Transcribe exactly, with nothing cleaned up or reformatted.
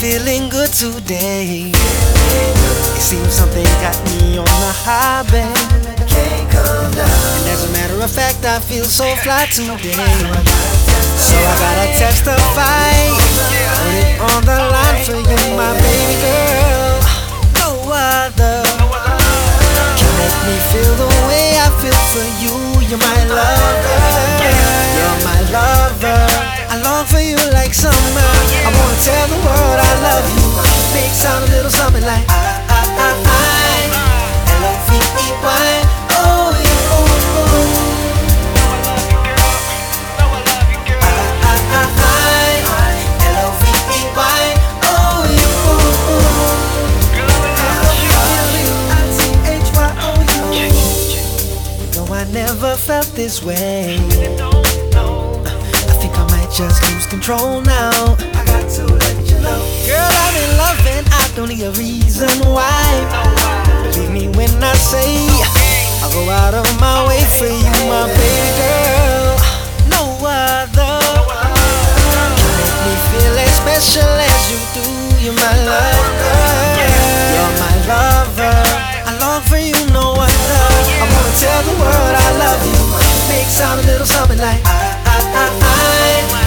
feeling good today. It seems something got me on the high, babe. Can't come down. And as a matter of fact, I feel so fly today. So I gotta testify, put it on the line for you, my baby girl. No other can make me feel the way I feel for you. You're my lover, you're my lover. I long for you like summer. I wanna tell the world I love you. Make sound a little something like I, I, I, I, L O V E Y. Oh, you, oh, oh. I never felt this way. I think I might just lose control now. I got to let you know, girl, I'm in love and I don't need a reason why. Believe me when I say I'll go out of my way for you, my baby girl. No other can make me feel as special as you do. You're my lover, you're my lover. I long for you, no other. I wanna tell the world I love you. Make sound a little something like I, I, I, I.